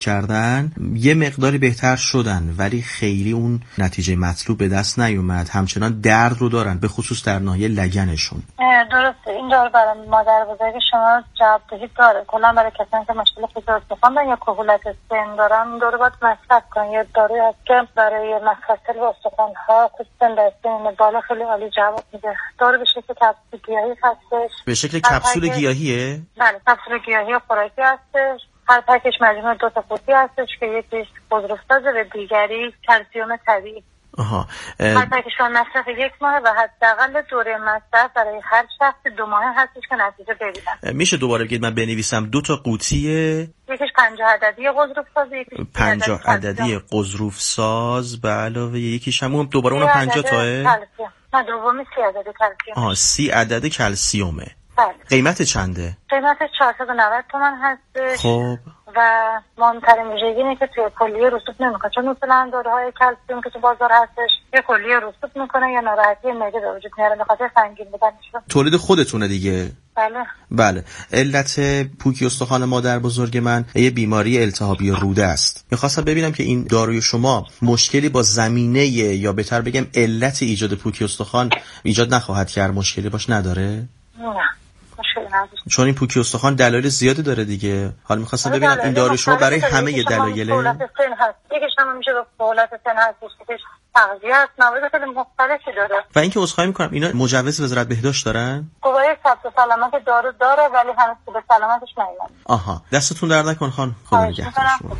کردن یه مقداری بهتر شدن، ولی خیلی اون نتیجه مطلوب به دست نیومد. همچنان درد رو دارن، به خصوص در ناحیه لگنشون. درسته، این دارو برای مادر بزرگ شما جوابدهی داره. کلا برای کسانی که مشکل استخوان دارن یا کهولت سن دارن این دارو باید مصرف کنن. یه داروی هست که برای مفصل و استخوان‌ها خصوصا در سن بالا خیلی عالی جواب میده. دارو به شکل کپسول گیاهی هستش. به شکل کپسول گیاهیه؟ بله، کپسول گیاهی خوراکی هستش. هر پکش مجموعه 2 تا قوطی هستش که یکیش قزروساز و دیگری کلسیم طبیعی. آها. هر پکش مصرف 1 ماه و حداقل دوره مصرف برای هر شخص 2 ماه هستش که نتیجه ببینن. میشه دوباره بگید من بنویسم 2 تا قوطی یکیش 50 عددی قزروساز، یکیش 50 عددی قزروساز به علاوه یکیش هم دوباره اونم 50 تاه. نه، دومی 30 عدد کلسیم. 30 عدد کلسیومه. بله. قیمت چنده؟ قیمتش 490 تومان هستش. خب. و مهمترین ویژگی اینه که توی کلیه رسوب نمیکنه، چون مثلا داروهای کلسیم که تو بازار هستش یه کلیه رسوب میکنه یا ناراحتی معده به وجود میاره به خاطر سنگین بودنش. تولید خودتونه دیگه؟ بله. علت پوکی استخوان مادر بزرگ من یه بیماری التهابی روده است. میخواستم ببینم که این داروی شما مشکلی با زمینه یا بهتر بگم علت ایجاد پوکی استخوان ایجاد نخواهد کرد، مشکلی باش نداره؟ نه، مشکلی نداره. چون این پوکی استخوان دلایل زیادی داره دیگه. حالا میخواستم ببینم این داروی شما برای همه یه دلایله؟ سهولت سن هست. یکیش هم میشه به سهولت سن هست، یکیش تغذیه است، مواد خیلی مختلفی داره. و اینکه عذرخواهی میکنم اینا مجوز وزارت بهداشت دارن؟ گواهی ثبت سلامت دارو داره ولی هنوز به سلامتش نیومده. آها، دستتون درد نکنه خان. خدا نگهدار شما.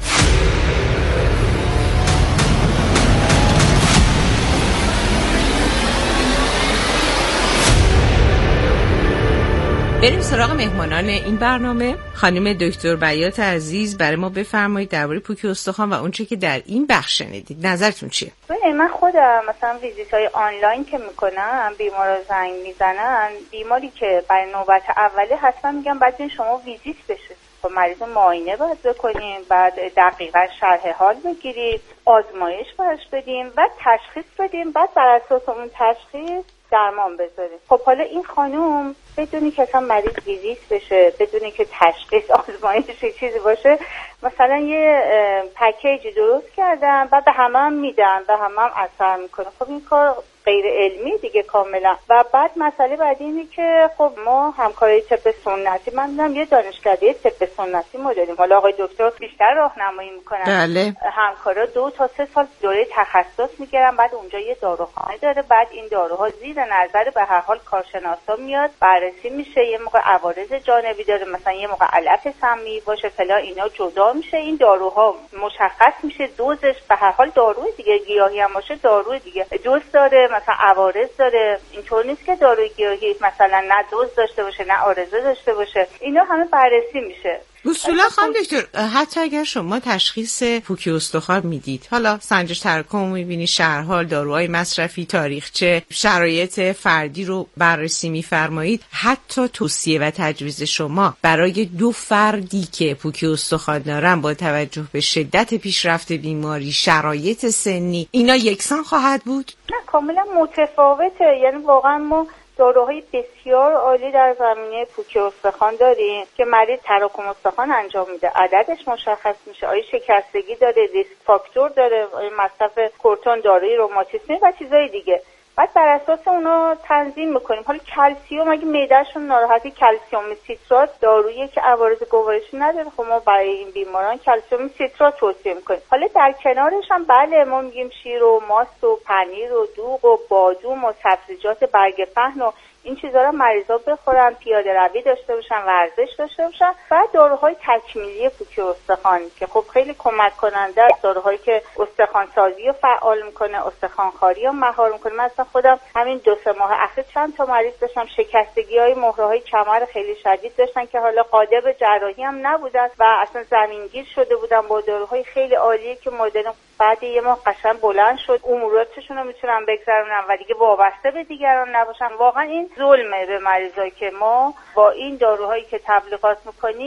بریم سراغ مهمانان این برنامه. خانم دکتر بیات عزیز برای ما بفرمایید درباره پوکی استخوان و اونچه که در این بخش شنیدید نظرتون چیه؟ من خودم مثلا ویزیت‌های آنلاین که میکنم بیمارا زنگ میزنن، بیماری که برای نوبت اوله حتما میگم بعد شما ویزیت بشه، با مریض معاینه باید بکنیم، بعد دقیقاً شرح حال بگیرید، آزمایش براش بدیم و تشخیص بدیم، بعد بر اساس اون تشخیص درمان بذاریم. خب حالا این خانم بدونی که اصلا مریض ویزیت بشه، بدونی که تشخیص آزمایش چیزی باشه، مثلا یه پکیج درست کردن بعد به همه هم میدن و همه هم اثر میکنه. خب این کار غیر علمی دیگه کاملا. و بعد مسئله بعدی اینه که خب ما همکارای طب سنتی، من دیدم یه دانشکده طب سنتی ما داریم، حالا آقای دکتر بیشتر راهنمایی میکنن. بله. همکارا 2 تا 3 سال دوره تخصص میگیرن، بعد اونجا یه داروخانه داره، بعد این داروها زیر نظر به هر حال کارشناسا میاد بررسی میشه، یه موقع عوارض جانبی داره، مثلا یه موقع علف سمی باشه فلا، اینا جدا میشه، این داروها مشخص میشه دوزش، به هر حال داروی دیگه گیاهی هم باشه داروی دیگه دوز داره، مثلا عوارض داره. اینطور نیست که داروی گیاهی مثلا نه دوز داشته باشه نه عارضه داشته باشه، اینا همه بررسی میشه. اصولا خانم دکتر حتی اگر شما تشخیص پوکی استخوان میدید، حالا سنجش تراکم میبینی، شرح حال، داروهای مصرفی، تاریخچه، شرایط فردی رو بررسی میفرمایید، حتی توصیه و تجویز شما برای 2 فردی که پوکی استخوان دارن با توجه به شدت پیشرفت بیماری، شرایط سنی، اینا یکسان خواهد بود؟ نه، کاملا متفاوته. یعنی واقعا ما داروهای بسیار عالی در زمینه پوکی استخوان داریم که مریض تراکم استخوان انجام میده، عددش مشخص میشه، آیا شکستگی داره، ریسک فاکتور داره، آیا مصرف کورتون داروی روماتیسمی و چیزای دیگه. بعد بر اساس اونا تنظیم میکنیم. حالا کلسیم اگه معدهشون ناراحتی، کلسیم سیترات دارویی که عوارض گوارشی نداره، خب ما برای این بیماران کلسیم سیترات توصیه میکنیم. حالا در کنارش هم بله ما میگیم شیر و ماست و پنیر و دوغ و بادوم و سبزیجات برگ پهن و این چیزا رو مریضا بخورن، پیاده روی داشته باشن، ورزش داشته باشن. بعد داروهای تکمیلی پوکی استخوان که خب خیلی کمک کننده است، داروهایی که استخوان سازی رو فعال میکنه، استخوان خاری رو مهار میکنه. من اصلا خودم همین 2-3 ماه اخیر چند تا مریض داشتم شکستگی‌های مهره‌های کمر خیلی شدید داشتن که حالا قادر به جراحی هم نبودن و اصلا زمینگیر شده بودن، با داروهای خیلی عالی که مدرن بعد یه ماه قشنگ بلند شد، اموراتشون رو میتونن بگذرونن و دیگه وابسته به دیگران نباشن. واقعا این ظلمه به مریضایی که ما با این داروهایی که تبلیغات میکنیم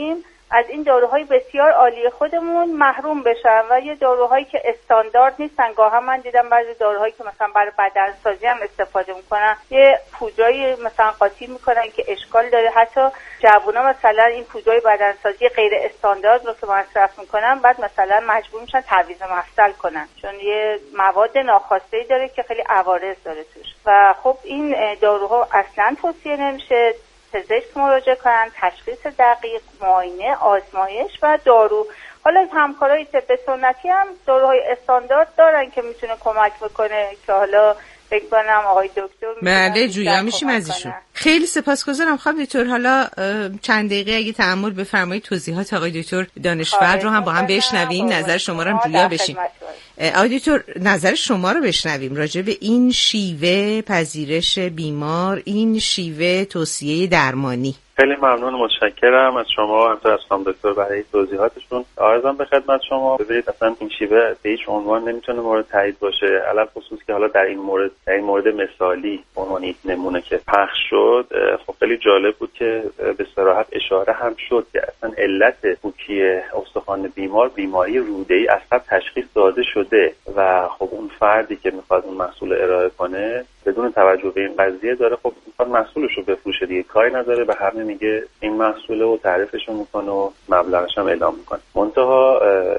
از این داروهای بسیار عالی خودمون محروم بشن و یه داروهایی که استاندارد نیستن. گاهی من دیدم بعضی داروهایی که مثلا برای بدنسازی هم استفاده میکنن یه پودرای مثلا قاطی میکنن که اشکال داره. حتی جوونا مثلا این پودرای بدنسازی غیر استاندارد رو که مصرف میکنن بعد مثلا مجبور میشن تعویض مفصل کنن چون یه مواد ناخواسته داره که خیلی عوارض داره توش. و خب این داروها اصلا توصیه نمیشه. پزشک مراجعه کنن، تشخیص دقیق، معاینه، آزمایش و دارو. حالا همکارای طب سنتی هم داروهای استاندارد دارن که میتونه کمک بکنه که حالا فکر کنم آقای دکتر بله جویا میشیم از ایشون. خیلی سپاسگزارم خانم دکتر. حالا چند دقیقه اگه تأمل بفرمایید توضیحات آقای دکتر دانشور رو هم با هم بشنویم، نظر شما رو هم جویا بشیم. آقای دکتر نظر شما رو بشنویم راجع به این شیوه پذیرش بیمار، این شیوه توصیه درمانی. خیلی ممنون، متشکرم از شما همینطور از خانم دکتر برای توضیحاتشون. عرضم به خدمت شما. ببینید اصلا این شیوه به هیچ عنوان نمیتونه مورد تایید باشه، علل خصوص که حالا در این مورد مثالی عنوان نمونه که پخش شد. خب خیلی جالب بود که به صراحت اشاره هم شد که اصلا علت پوکی استخوان بیمار بیماری روده‌ای اصلا تشخیص داده شده و خب اون فردی که میخواد اون محصول ارائه کنه بدون توجه به این قضیه داره خب میخواد محصولش رو بفروشه دیگه، کاری نداره به همه میگه این محصوله و تعریفش رو میکنه و مبلغش هم اعلام میکنه. منتها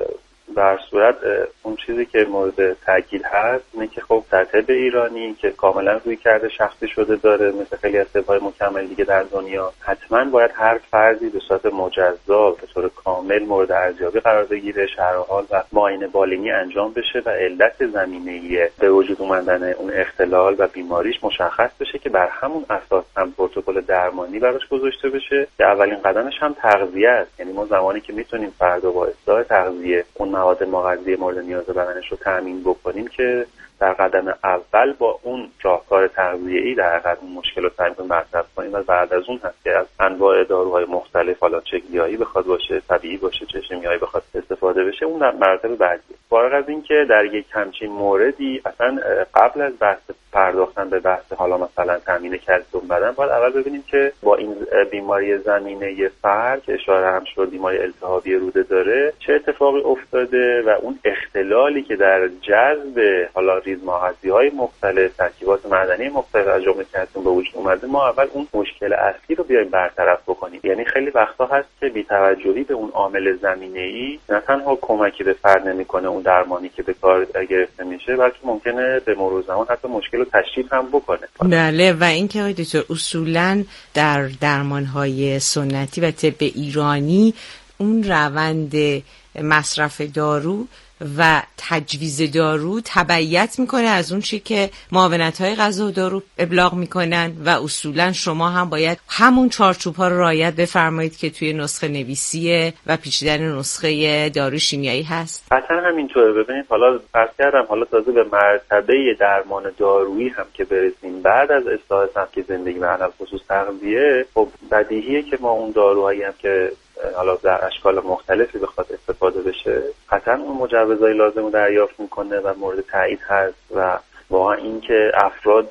در صورت اون چیزی که مورد تاکید هست اینه که خب در طب ایرانی که کاملا روی کرده شخصی شده داره مثل خیلی از طب‌های مکمل دیگه در دنیا، حتما باید هر فردی به صورت مجزا به طور کامل مورد ارزیابی قرار بگیره، شرح حال و معاینه بالینی انجام بشه و علت زمینه‌ای به وجود اومدن اون اختلال و بیماریش مشخص بشه که بر همون اساس هم پروتکل درمانی براش گذاشته بشه که اولین قدمش هم تغذیه است. یعنی ما زمانی که میتونیم فرد رو با اصلاح تغذیه اون مواد مغذی مورد نیاز بدنش رو تامین بکنیم که در قدم اول با اون راهکار تغذیه‌ای در حقیقت اون مشکل رو سعی کنیم برطرف کنیم و بعد از اون هست که از انواع داروهای مختلف، حالا چه گیاهی بخواد باشه، طبیعی باشه، چه شیمیایی بخواد استفاده بشه، اون در مراتب بعدی. فارغ از این که در یک همچین موردی اصلا قبل از بحث پرداختن به بحث حالا مثلا تامین کلسیم بدن باید اول ببینیم که با این بیماری زمینه فرد که اشاره هم شد بیماری التهابی روده داره چه اتفاقی افتاده و اون اختلالی که در جذب حالا ریزماغذی‌های مختلف، ترکیبات معدنی مختلف از جمله کلسیم به وجود اومده، ما اول اون مشکل اصلی رو بیایم برطرف بکنیم. یعنی خیلی وقتا هست که بی‌توجهی به اون عامل زمینه‌ای نه تنها کمکی به فرد نمی‌کنه اون درمانی که به کار گرفته میشه، بلکه ممکنه به مرور زمان حتی مشکل رو تشدید هم بکنه. بله و اینکه آقای دکتر اصولاً در درمان‌های سنتی و طب ایرانی اون روند مصرف دارو و تجویز دارو تبعیت میکنه از اون چی که معاونت‌های غذا و دارو ابلاغ میکنن و اصولا شما هم باید همون چارچوب‌ها رو رعایت بفرمایید که توی نسخه نویسی و پیچیدن نسخه دارو شیمیایی هست. قطعا همینطوره. ببینید حالا فرض کردم حالا تازه به مرتبه درمان دارویی هم که برسیم بعد از اصلاح سبک زندگی و علل خصوص تغذیه، خب بدیهیه که ما اون داروهایی هم که حالا در اشکال مختلفی بخواد استفاده بشه قطعا اون مجوزهای لازم رو دریافت میکنه و مورد تایید هست و واقعا این که افراد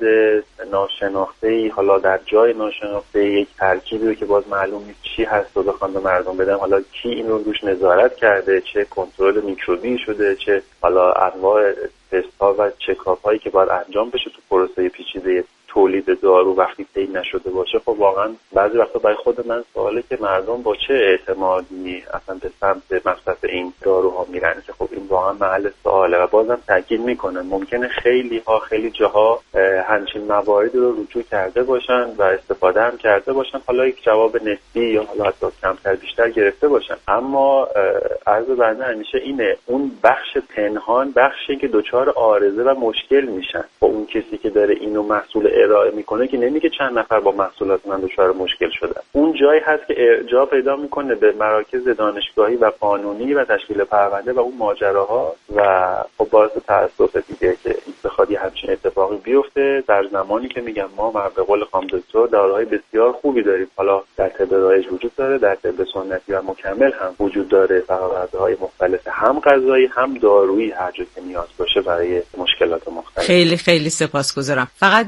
ناشناخته‌ای حالا در جای ناشناخته یک ترکیبی رو که باز معلوم نیست چی هست و بخوان به مردم بدن، حالا کی این رو روش نظارت کرده، چه کنترل میکروبی شده، چه حالا انواع تست‌ها و چکاپ‌هایی که باید انجام بشه تو پروسه پیچیده تولید دارو وقتی طی نشده باشه، خب واقعا بعضی وقتا برای خود من سواله که مردم با چه اعتمادی اصلا به سمت مصرف این داروها میرن که خب این واقعا محل سواله و بازم تاکید میکنم ممکنه خیلی جاها همچین مواردی رو رجوع کرده باشن و استفاده هم کرده باشن، حالا یک جواب نسبی یا حالا حتی کمتر بیشتر گرفته باشن، اما عرض بنده همیشه اینه اون بخش پنهان بخشی که دچار عارضه و مشکل میشن با اون کسی که داره اینو محصول ارائه میکنه که نمیگه چند نفر با محصولات من دچار مشکل شدن. اون جایی هست که ارجاع پیدا میکنه به مراکز دانشگاهی و قانونی و تشکیل پرونده و اون ماجراها و خب باعث تأسف دیگه که بخواد همچین اتفاقی بیفته در زمانی که میگم ما به قول خانم دکتر داروهای بسیار خوبی داریم، حالا در طب رایج وجود داره، در طب سنتی و مکمل هم وجود داره، فراوردهای مختلف هم غذایی هم دارویی هر جا که نیاز باشه برای مشکلات مختلف. خیلی سپاسگزارم. فقط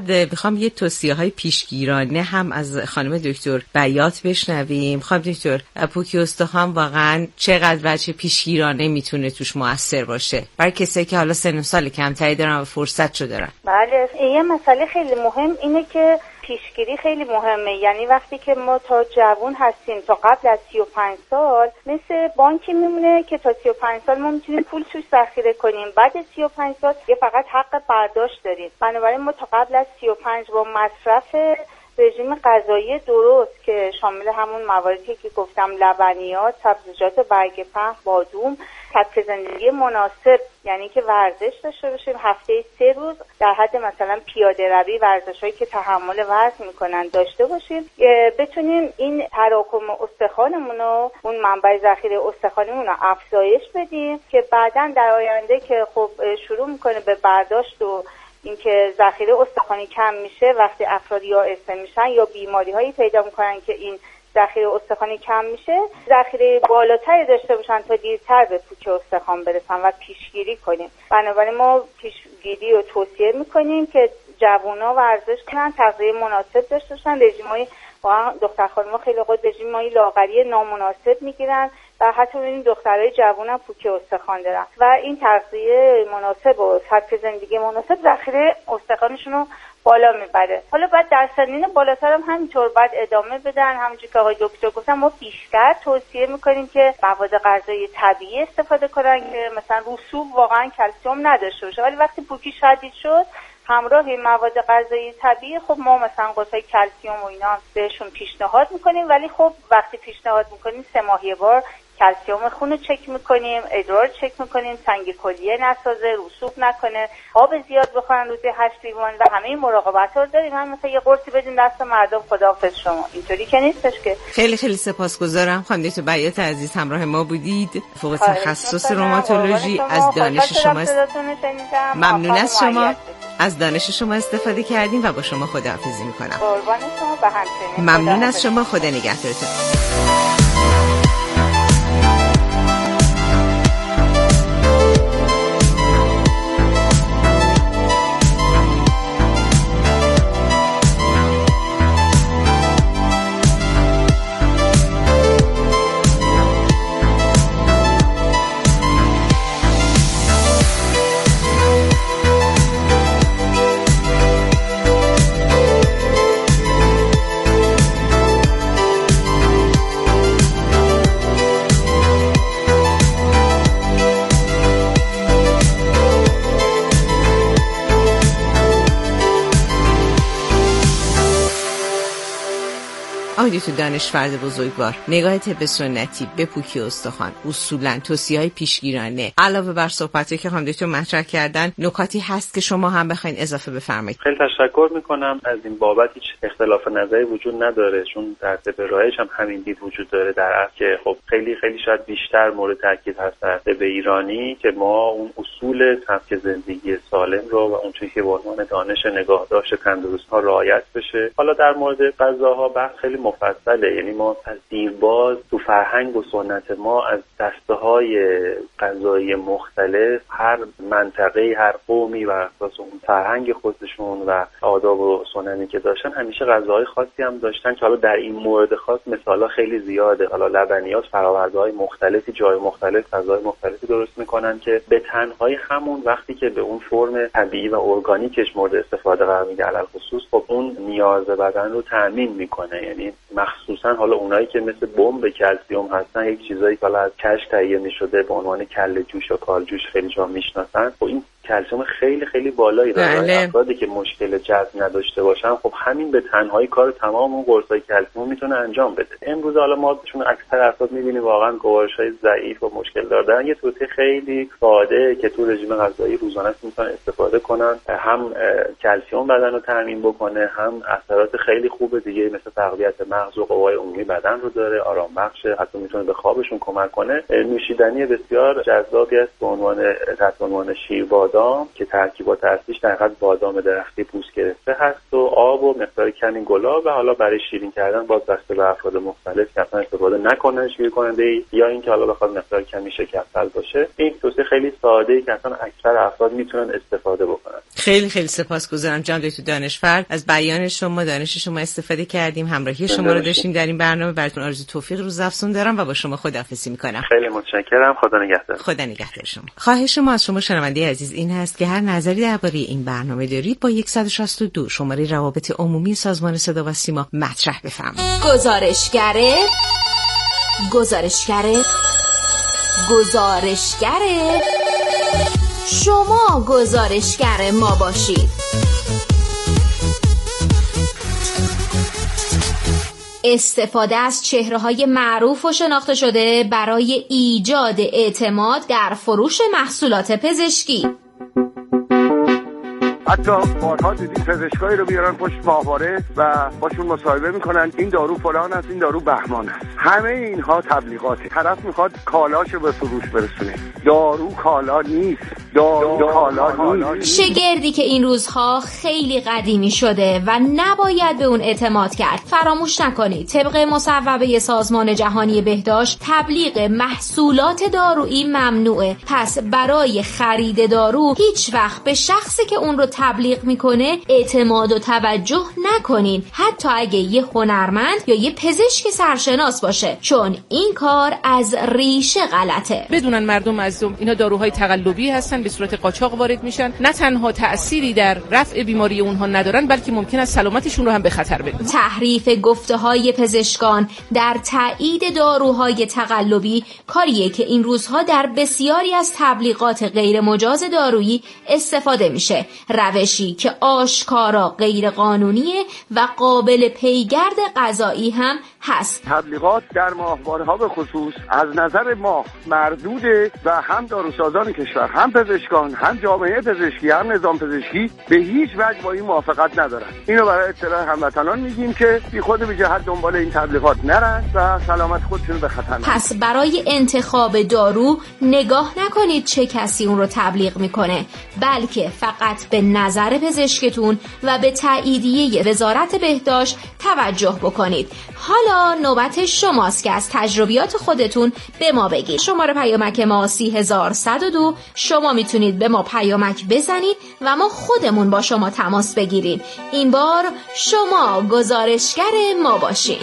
میخوام یه توصیه‌های پیشگیرانه هم از خانم دکتر بیات بشنویم. خانم دکتر، پوکی استخوان واقعا چقدر بچه پیشگیرانه میتونه توش موثر باشه برای کسایی که حالا سن و سال کمتری دارن و فرصتشو دارن؟ بله، یه مسئله خیلی مهم اینه که پیشگیری خیلی مهمه. یعنی وقتی که ما تا جوان هستیم، تا قبل از 35 سال مثل بانکی میمونه که تا 35 سال ما میتونیم پول توش ذخیره کنیم. بعد 35 سال یه فقط حق برداشت داریم. بنابراین ما تا قبل از 35 با مصرف رژیم غذایی درست که شامل همون مواردی که گفتم، لبنیات، سبزیجات برگ پهن، بادوم، سبک زندگی مناسب، یعنی که ورزش داشته باشیم، هفته 3 روز در حد مثلا پیاده روی، ورزش‌هایی که تحمل وزن میکنن داشته باشیم، بتونیم این تراکم استخوانمون رو، اون منبع ذخیره استخوانمون رو افزایش بدیم که بعداً در آینده که خب شروع میکنه به برداشت و اینکه ذخیره استخوانی کم میشه، وقتی افراد یائسه میشن یا بیماری‌هایی پیدا میکنن که این ذخیره استخوانی کم میشه، ذخیره بالاتری داشته باشن تا دیرتر به پوک استخوان برسن و پیشگیری کنیم. بنابراین ما پیشگیری رو توصیه میکنیم که جوونا ورزش کنن، تغذیه مناسب داشته باشن. رژیم‌های واقعا دختر خانم‌ها خیلی وقت رژیم‌های لاغری نامناسب میگیرن و حتی ببینید دخترای جوون هم پوک استخوان دارن و این تغذیه مناسب و سبک زندگی مناسب ذخیره استخوانشون رو بالا میبره. حالا بعد در سنین بالاتر هم همینطور باید ادامه بدن. همونجوری که آقای دکتر گفتن، ما بیشتر توصیه میکنیم که مواد غذایی طبیعی استفاده کنن که مثلا رسوب واقعا کلسیم نداشته باشه، ولی وقتی پوکی شدید شد همراه این مواد غذایی طبیعی خب ما مثلا قرصای کلسیم و اینا بهشون پیشنهاد میکنیم، ولی خب وقتی پیشنهاد میکنیم 3 ماه یه بار کلسیم خون رو چک میکنیم، ادرار چک میکنیم، سنگ کلیه نسازه، رسوب نکنه، آب زیاد بخورن روزی 8 لیوان و همه این مراقبت رو داریم. هم مثلا یه قرصی بدیم دست مردم خداحافظ شما، اینطوری که نیستش که. خیلی خیلی سپاسگزارم خانم دکتر بیات عزیز، همراه ما بودید. فوق تخصص روماتولوژی. از دانش شما ممنون از شما، از دانش شما استفاده کردیم و با شما خداحافظی میکنم. قربان شما، به همچنین. ممنون از شما، خدا نگهدارتون. آقای تو دانشورد بزرگوار، نگاه طب سنتی به پوکی استخوان اصولاً توصیه‌های پیشگیرانه علاوه بر صحبتی که خانم دکتر مطرح کردن، نکاتی هست که شما هم بخواید اضافه بفرمایید؟ خیلی تشکر میکنم. از این بابت هیچ اختلاف نظری وجود نداره، چون در طب رایج هم همین دید وجود داره، در اصل که خب خیلی شاید بیشتر مورد تاکید هست در طب ایرانی که ما اون اصول سبک زندگی سالم رو و اون چیزی که به عنوان دانش نگاهداشت تندرست‌ها رعایت بشه. حالا در مورد غذاها بحث خیلی مفصله، یعنی ما از دیرباز تو فرهنگ و سنت ما از دسته‌های غذایی مختلف، هر منطقه، هر قومی و اساس اون فرهنگ خودشون و آداب و سنتی که داشتن همیشه غذاهای خاصی هم داشتن که حالا در این مورد خاص مثالا خیلی زیاده. حالا لبنیات فرآورده‌های مختلفی جای مختلف غذاهای مختلفی درست میکنن که به تنهایی همون وقتی که به اون فرم طبیعی و ارگانیکش مورد استفاده قرار میده علل خصوص، خب اون نیاز بدن رو تامین میکنه. یعنی مخصوصا حالا اونایی که مثل بمب کلسیم هستن، یک چیزایی که حالا از کشک تهیه میشده به عنوان کله جوش و کال جوش خیلی جا میشناسن، خب این کلسیم خیلی بالایی داره. افرادی که مشکل جذب نداشته باشن خب همین به تنهایی کار تمام اون قرصای کلسیم میتونه انجام بده. امروز حالا ما چون اکثر افراد میبینیم واقعا گوارش‌های ضعیف و مشکل دارن، یه توصیه خیلی ساده که تو رژیم غذایی روزانه میتونن استفاده کنن، هم کلسیم بدن رو تامین بکنه، هم اثرات خیلی خوب دیگه مثل تقویت مغز و قوای عمومی بدن رو داره، آرام بخشه، حتی میتونه به خوابشون کمک کنه. نوشیدنی بسیار جذابی است به عنوان شیربادام که ترکیبات اصلیش در حقیقت بادام درختی پوست گرفته هست و آب و مقدار کمی گلاب و حالا برای شیرین کردن باز بسته به افراد مختلف که اصلا استفاده نکنن شیر کننده یا اینکه حالا بخواد مقدار کمی شکرتل باشه. این توصیه خیلی ساده‌ای که اصلا اکثر افراد میتونن استفاده بکنن. خیلی خیلی سپاسگزارم جناب دکتر دانشفر از بیان شما، دانش شما استفاده کردیم، همراهی شما رو داشتیم در این برنامه. براتون آرزوی توفیق روزافزون دارم و با شما خداحافظی میکنم. خیلی متشکرم. خدا نگهدار. خدا نگهدار شما. خواهش ما از شما شنونده عزیز این هست که هر نظری درباره این برنامه دارید با 162 شماره روابط عمومی سازمان صدا و سیما مطرح بفرمایید. گزارشگره شما گزارشگر ما باشید. استفاده از چهره‌های معروف و شناخته شده برای ایجاد اعتماد در فروش محصولات پزشکی. حتی بارها دیدیم پزشکایی رو بیارن پشت ماهواره و باشون مصاحبه میکنن این دارو فلان است، این دارو بهمان است. همه اینها تبلیغاته. طرف میخواد کالاشو به فروش برسونه. دارو کالا نیست. شگردی که این روزها خیلی قدیمی شده و نباید به اون اعتماد کرد. فراموش نکنید طبق مصوبه سازمان جهانی بهداشت تبلیغ محصولات دارویی ممنوعه. پس برای خرید دارو هیچ وقت به شخصی که اون رو تبلیغ میکنه اعتماد و توجه نکنین، حتی اگه یه هنرمند یا یه پزشک سرشناس باشه، چون این کار از ریشه غلطه. بدونن مردم عزیزم اینا داروهای تقلبی هستن، به صورت قاچاق وارد میشن، نه تنها تأثیری در رفع بیماری اونها ندارن بلکه ممکن است سلامتشون رو هم به خطر بندازن. تحریف گفته‌های پزشکان در تایید داروهای تقلبی کاریه که این روزها در بسیاری از تبلیغات غیر مجاز دارویی استفاده میشه، روشی که آشکارا غیر قانونیه و قابل پیگرد قضایی هم هست. تبلیغات در ماهواره‌ها به خصوص از نظر ما مردوده و هم داروسازان کشور، هم پزشکان، هم جامعه پزشکی، هم نظام پزشکی به هیچ وجه با این موافقت ندارن. اینو برای اطلاع هموطنان میگیم که بی خود بی جهت دنبال این تبلیغات نرن و سلامت خودشون به خطر نندازن. پس برای انتخاب دارو نگاه نکنید چه کسی اون رو تبلیغ میکنه، بلکه فقط به نظر پزشکتون و به تاییدیه وزارت بهداشت توجه بکنید. حالا نوبت شماست که از تجربیات خودتون به ما بگید. شماره پیامک ما 30102. شما میتونید به ما پیامک بزنید و ما خودمون با شما تماس بگیریم. این بار شما گزارشگر ما باشید.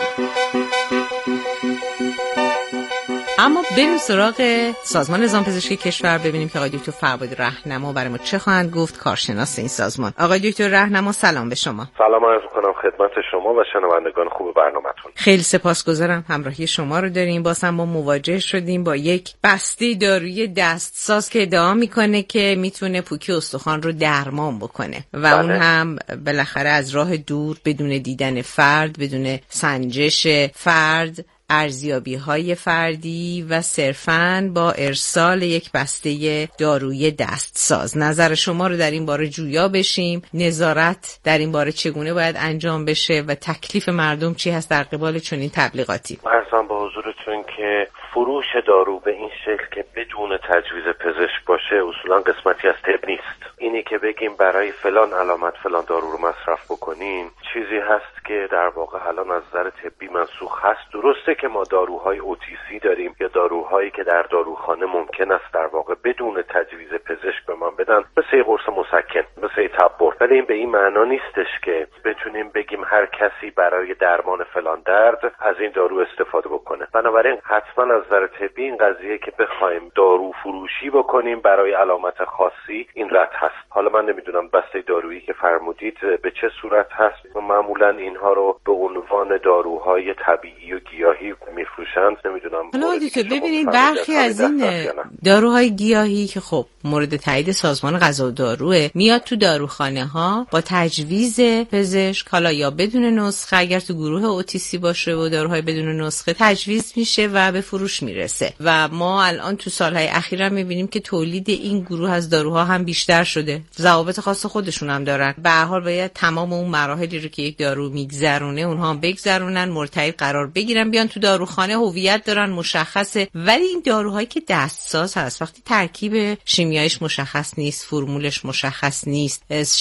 اما بریم سراغ سازمان نظام پزشکی کشور ببینیم که آقای دکتر فربادی راهنما برای ما چه خواهند گفت، کارشناس این سازمان. آقای دکتر راهنما سلام به شما. سلام عرض می‌کنم خدمت شما و شنوندگان خوب برنامه‌تون. خیلی سپاسگزارم همراهی شما رو داریم. باز هم ما مواجه شدیم با یک بسته دارویی دستساز که ادعا میکنه که میتونه پوکی استخوان رو درمان بکنه و اون هم بالاخره از راه دور بدون دیدن فرد، بدون سنجش فرد، ارزیابی‌های فردی و صرفاً با ارسال یک بسته دارویی دستساز. نظر شما رو در این باره جویا بشیم. نظارت در این باره چگونه باید انجام بشه و تکلیف مردم چی هست در قبال چنین تبلیغاتی؟ عرضم به حضورتون که فروش دارو به این شکل که بدون تجویز پزشک باشه اصولاً قسمتی از طب نیست. اینی که بگیم برای فلان علامت فلان دارو رو مصرف بکنیم چیزی هست که در واقع الان از نظر طبی منسوخ هست. درسته که ما داروهای OTC داریم یا داروهایی که در داروخانه ممکن است در واقع بدون تجویز پزشک به من بدن، مثل قرص مسکن، مثل تبر، ولی این به این معنا نیستش که بتونیم بگیم هر کسی برای درمان فلان درد از این دارو استفاده بکنه. بنابراین حتما از نظر طبی این قضیه که بخوایم دارو فروشی بکنیم برای علامت خاصی این رد هست. حالا من نمیدونم بسته دارویی که فرمودید به چه صورت هست و معمولا اینها رو به عنوان داروهای طبیعی و گیاهی میفروشند. نمیدونم. حالا دیگه ببینید برخی از این داروهای گیاهی که خب مورد تایید سازمان غذا و داروه میاد تو داروخانه ها با تجویز پزشک، حالا یا بدون نسخه اگر تو گروه OTC باشه و داروهای بدون نسخه تجویز میشه و به فروش میرسه. و ما الان تو سالهای اخیر هم میبینیم که تولید این گروه از داروها هم بیشتر شده. ضوابط خاص خودشون هم دارن. به هر حال باید تمام اون مراحلی رو که یک دارو میگذرونه اونها هم بگذرونن، مرتهی قرار بگیرن، بیان تو داروخانه، هویت دارن، مشخصه. ولی این داروهایی که دستساز هست وقتی ترکیب شیمیاییش مشخص نیست، فرمولش مشخص نیست،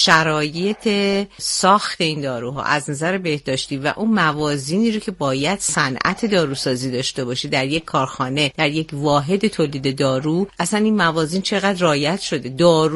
شرایط ساخت این داروها از نظر بهداشتی و اون موازینی رو که باید صنعت داروسازی داشته باشه در یک کارخانه، در یک واحد تولید دارو، اصلا این موازین چقدر رعایت شده؟ دارو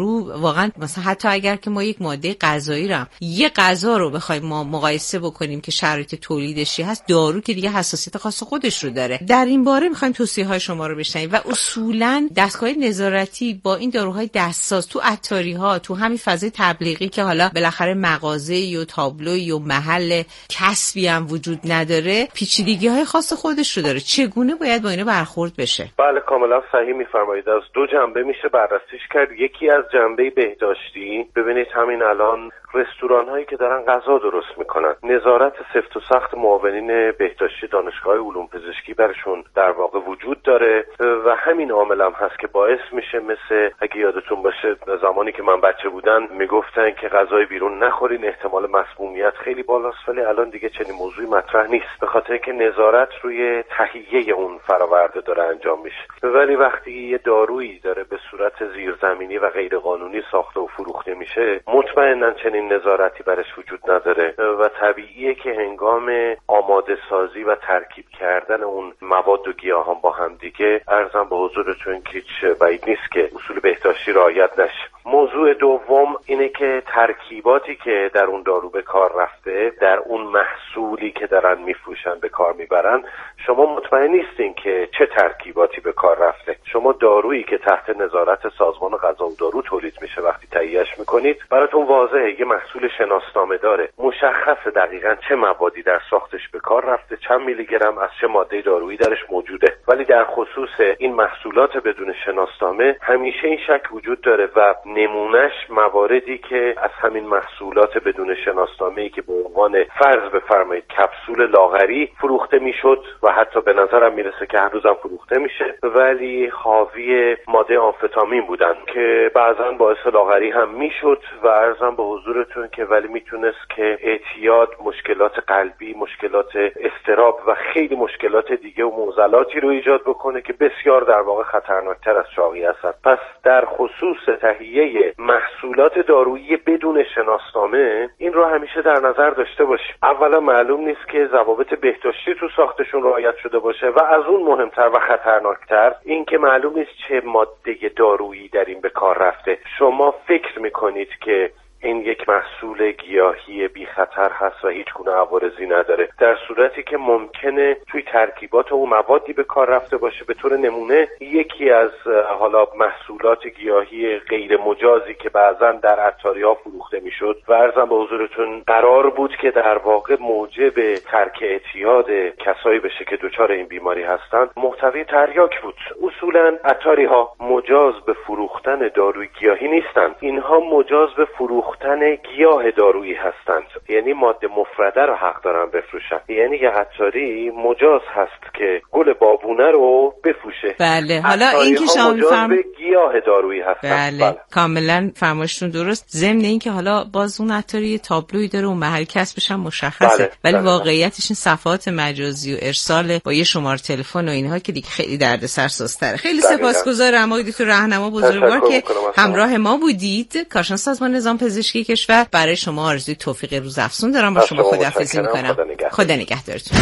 واقعا مثلا حتی اگر که ما یک ماده غذایی رو یه غذا رو بخوایم ما مقایسه بکنیم که شرایط تولیدش هست، دارو که دیگه حساسیت خاص خودش رو داره. در این باره میخوایم توصیه‌های شما رو بشنویم و اصولا دستگاه نظارتی با این داروهای دستساز تو عطاری‌ها، تو همین فضای تبلیغی که حالا بالاخره مغازه‌ای و تابلویی و محل کسبی هم وجود نداره، پیچیدگی‌های خاص خودش رو داره. چگونه باید با اینا برخورد بشه؟ بله کاملا صحیح میفرمایید. از دو جنبه میشه بررسیش کرد. یکی از جنبه بهداشتی، ببینید همین الان رستوران هایی که دارن غذا درست میکنن، نظارت سفت و سخت معاونین بهداشتی دانشگاه علوم پزشکی برشون در واقع وجود داره و همین عامل هم هست که باعث میشه، مثل اگه یادتون باشه زمانی که من بچه بودن میگفتن که غذای بیرون نخورین، احتمال مسمومیت خیلی بالاست، ولی الان دیگه چنین موضوعی مطرح نیست به خاطر که نظارت روی تهیه اون فراورده داره انجام میشه. ولی وقتی یه دارویی داره به صورت زیرزمینی و غیر قانونی ساخته و فروخته میشه، مطمئناً چنین نظارتی برش وجود نداره و طبیعیه که هنگام آماده سازی و ترکیب کردن اون مواد و گیاهان با هم دیگه، عرضم به حضورتون که هیچ بعید نیست که اصول بهداشتی رعایت نشه. موضوع دوم اینه که ترکیباتی که در اون دارو به کار رفته، در اون محصولی که دارن میفروشن به کار میبرن، شما مطمئن نیستین که چه ترکیباتی به کار رفته. شما دارویی که تحت نظارت سازمان غذا و دارو تولید میشه وقتی تهیه‌اش میکنید، براتون واضحه یه محصول شناسنامه داره، مشخصه دقیقاً چه موادی در ساختش به کار رفته، چند میلی گرم از چه ماده دارویی درش موجوده. ولی در خصوص این محصولات بدون شناسنامه همیشه این شک وجود داره و نمونهش مواردی که از همین محصولات بدون شناسنامه‌ای که به عنوان فرض بفرمایید کپسول لاغری فروخته میشد و حتی به نظرم میرسه که هنوزم فروخته میشه، ولی حاوی ماده آمفتامین بودن که بعضا باعث لاغری هم میشد و عرضم به حضورتون که ولی میتونست که اعتیاد، مشکلات قلبی، مشکلات اضطراب و خیلی مشکلات دیگه و معضلاتی رو ایجاد بکنه که بسیار در واقع خطرناکتر از چاقی هست. پس در خصوص تهیه محصولات دارویی بدون شناسنامه این رو همیشه در نظر داشته باشیم. اولا معلوم نیست که ضوابط بهداشتی تو ساختشون رعایت شده باشه و از اون مهمتر و خطرناکتر این که معلوم نیست چه ماده دارویی در این به کار رفته. شما فکر میکنید که این یک محصول گیاهی بی خطر هست و هیچ گونه عوارضی نداره، در صورتی که ممکنه توی ترکیبات و موادی به کار رفته باشه. به طور نمونه یکی از حالا محصولات گیاهی غیر مجازی که بعضا در عطاری‌ها فروخته میشد و عرضم به حضورتون قرار بود که در واقع موجب ترک اعتیاد کسایی بشه که دچار این بیماری هستند، محتوی تریاک بود. اصولا عطاری‌ها مجاز به فروختن داروی گیاهی نیستند، اینها مجاز به فروختن گیاه دارویی هستند، یعنی ماده مفرده رو حق دارن بفروشن. یعنی یه عطاری مجاز هست که گل بابونه رو بفروشه. بله، حالا این که شما میفرمایید گیاه دارویی هستند. بله. کاملا فرمایشتون درست. ضمن این که حالا باز اون عطاری تابلویی داره و محل کسبش هم مشخصه. ولی واقعیتش این صفحات مجازی و ارسال با یه شماره تلفن و اینها که دیگه خیلی دردسرسازتره. خیلی سپاسگزارم آقای دکتر راهنما بزرگوار که همراه ما بودید. کارشناس سازمان نظام پزشکی کشور. برای شما آرزوی توفیق روزافزون دارم. با شما خداحافظی میکنم. خدا نگهدارتون.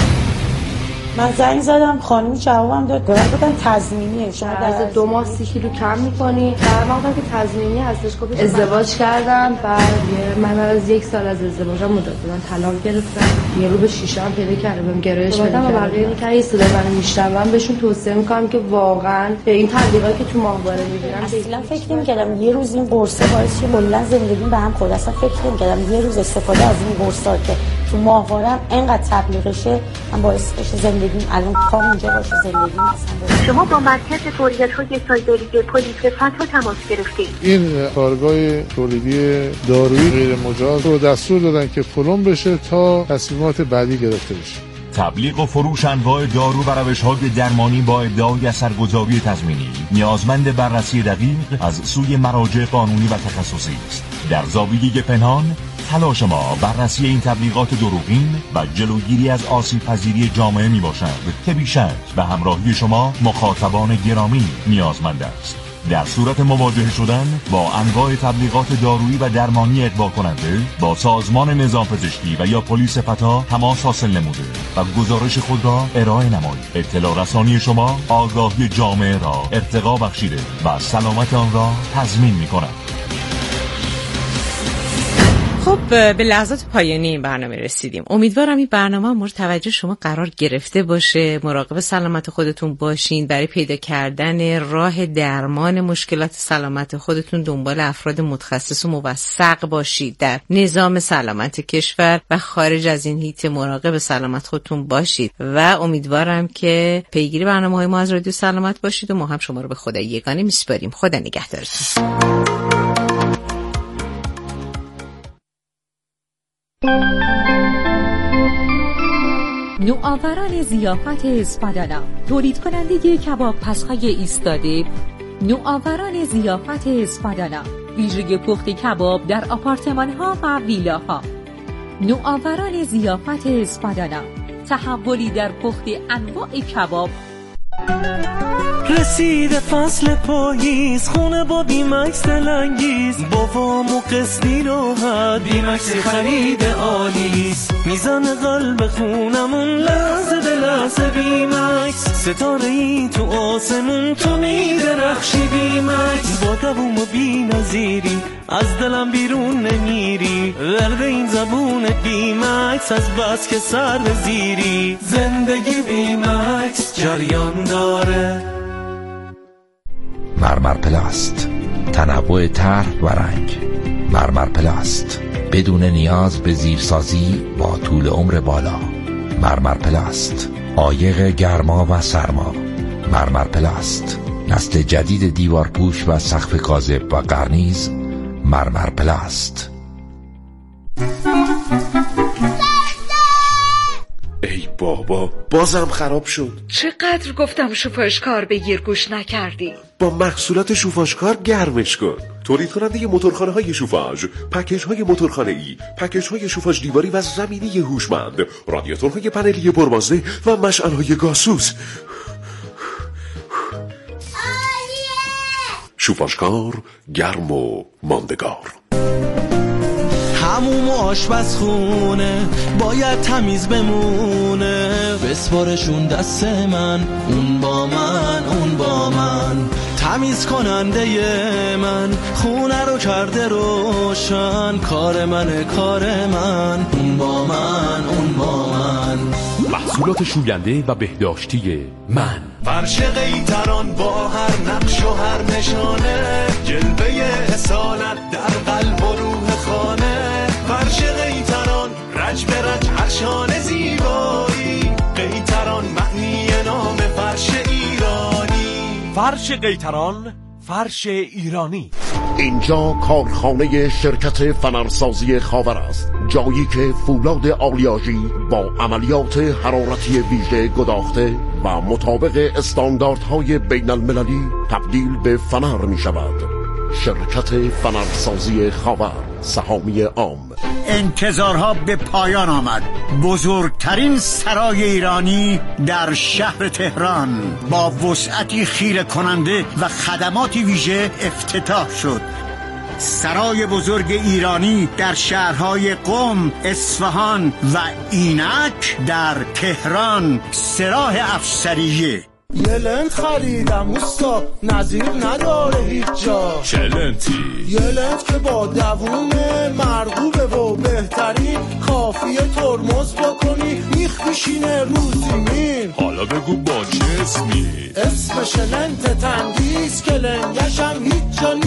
من زنگ زدم، خانم جوابم داد، گفتن تضمینیه، شما در 2 ماه 30 کیلو کم می‌کنی. در واقع که تضمینی هستش. گفتم ازدواج کردم، بعد من از 1 سال از ازدواجم مدت من طلاق گرفتم. یه رو به شیشه‌ام پیدا کردم، گرایش پیدا کردم. بقیه که این صدا منو میشنوم بهشون توصیه می‌کنم که واقعا به این تبلیغاتی که تو ماهواره می‌بینم اصلا فکر نمی‌کردم یه روز این قرصه باعث شه کلا زندگیم به هم خورد. اصلا فکر نمی‌کردم یه روز استفاده از این قرصا که تو ماهوارم اینقدر تبلیغشه من باعث بشه زندگیم الان کام اینجا باشه، زندگیم مثلا. شما با مرکز فوریت‌های سایبری پلیس فتح تماس گرفتید. این کارگاه تولیدی دارویی غیر مجاز رو دستور دادن که فلان بشه تا تصمیمات بعدی گرفته بشه. تبلیغ و فروش انواع دارو و روش‌های درمانی با ادعای اثرگذاری تضمینی نیازمند بررسی دقیق از سوی مراجع قانونی و تخصصی است. در زاویه پنهان تلاش ما بررسی این تبلیغات دروغین و جلوگیری از آسیب‌پذیری جامعه میباشد که بیشک به همراهی شما مخاطبان گرامی نیازمند است. در صورت مواجهه شدن با انواع تبلیغات دارویی و درمانی اغوا کننده با سازمان نظام پزشکی و یا پلیس فتح تماس حاصل نموده و گزارش خود را ارائه نمایید. اطلاع رسانی شما آگاهی جامعه را ارتقا بخشیده و سلامت آن را تضمین می‌کند. خب به لحظات پایانی این برنامه رسیدیم. امیدوارم این برنامه مورد توجه شما قرار گرفته باشه. مراقب سلامت خودتون باشین. برای پیدا کردن راه درمان مشکلات سلامت خودتون دنبال افراد متخصص و موثق باشید در نظام سلامت کشور و خارج از این حیطه مراقب سلامت خودتون باشید و امیدوارم که پیگیر برنامه‌های ما از رادیو سلامت باشید و ما هم شما رو به خدای یگانه میسپاریم. خدا نگهدارتون. نوآوران ضیافت اسپادانا، تولید کننده کباب پزهای ایستاده. نوآوران ضیافت اسپادانا، ویژگی پخت کباب در آپارتمان‌ها و ویلاها. نوآوران ضیافت اسپادانا، تحولی در پخت انواع کباب. رسید فصل پاییز، خونه با بیمکس دلنگیز، بابام و قسطی راحت، بیمکس خرید آلیس، میزن قلب خونمون لحظه به لحظه بیمکس، ستاره ای تو آسمون تو میدرخشی بیمکس، با دووم و بی نظیری از دلم بیرون نمیری، ورد این زبون بیمکس از بس که سر زیری، زندگی بیمکس جریان داره. مرمر پلاست، تنوع طرح و رنگ. مرمر پلاست، بدون نیاز به زیرسازی با طول عمر بالا. مرمر پلاست، عایق گرما و سرما. مرمر پلاست، نسل جدید دیوارپوش و سقف کاذب و قرنیز. مرمر پلاست. ای بابا، بازم خراب شد. چقدر گفتم شوفاشکار بگیر گوش نکردی. با محصولات شوفاشکار گرمش کن. تولید کننده موتورخانه های شوفاژ، پکیج های موتورخانه ای، پکیج های شوفاژ دیواری و زمینی هوشمند، رادیاتورهای پنلی پربازده و مشعل های گاسوس. شوفاشکار گرم و ماندگار. حموم و آشپزخونه باید تمیز بمونه، بسپارشون دست من، اون با من، اون با من. تمیز کننده من خونه رو کرده روشن، کار منه کار من، اون با من، اون با من. محصولات شوینده و بهداشتی من. فرش قیتران با هر نقش و هر نشانه، جلوه اصالت در قلب و روح خانه. فرش قیتران رج به رج هر شانه زیبایی، قیتران معنی نام فرش ایرانی. فرش قیتران، فرش ایرانی. اینجا کارخانه شرکت فنرسازی خاور است، جایی که فولاد آلیاژی با عملیات حرارتی ویژه گداخته و مطابق استانداردهای بین المللی تبدیل به فنر می شود. شرکت فنرسازی خاور، سهامی عام. انتظارها به پایان آمد. بزرگترین سرای ایرانی در شهر تهران با وسعتی خیره کننده و خدماتی ویژه افتتاح شد. سرای بزرگ ایرانی در شهرهای قم، اصفهان و اینک در تهران، سراح افسریه. یه لنت خریدم اوستا، نظیر نداره هیچ جا. چه لنتی؟ یه لنت که با دووم مرغوبه و بهترین، کافیه ترمز بکنی میخ میشینه رو زمین. حالا بگو با چه اسمی؟ اسمش لنت تندیس که لنگشم هیچ جا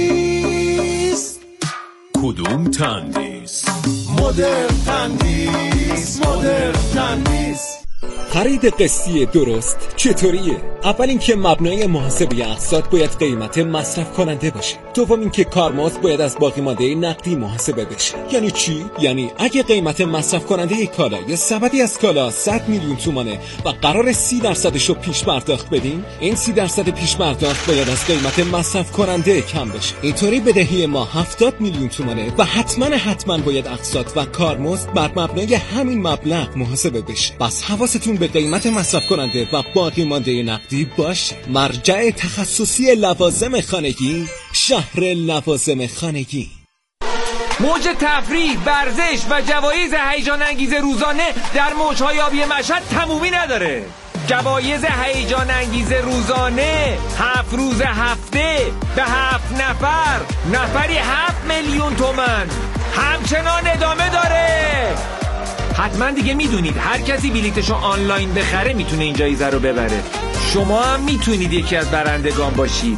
نیست. کدوم تندیس؟ مدرن تندیس، مدرن تندیس. خرید قسطی درست چطوریه؟ اول اینکه مبنای محاسبه اقساط باید قیمت مصرف کننده باشه. دوم اینکه کارمزد باید از باقی مانده نقدی محاسبه بشه. یعنی چی؟ یعنی اگه قیمت مصرف کننده کالا یا سبدی از کالا 100 میلیون تومانه و قرار 30% رو پیش پرداخت بدیم، این 30% پیش پرداخت باید از قیمت مصرف کننده کم بشه. اینطوری بدهی ما 70 میلیون تومانه و حتما باید اقساط و کارمزد بر مبنای همین مبلغ محاسبه بشه. پس حواستون به قیمت مصرف کننده و باقی مانده نقدی باشه. مرجع تخصصی لوازم خانگی، شهر لوازم خانگی. موج تفریح، ورزش و جوایز هیجان انگیز روزانه در موج‌های آبی مشهد تمومی نداره. جوایز هیجان انگیز روزانه 7 روز هفته به 7 نفر، نفری 7 میلیون تومان. همچنان ادامه داره. حتما دیگه میدونید هر کسی بلیتشو آنلاین بخره میتونه این جایزه رو ببره. شما هم میتونید یکی از برندگان باشید.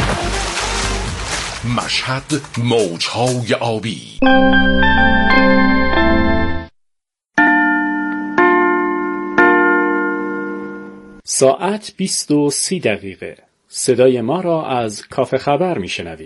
مشهد موجهای آبی. ساعت 20:30. صدای ما را از کافه خبر میشنوید.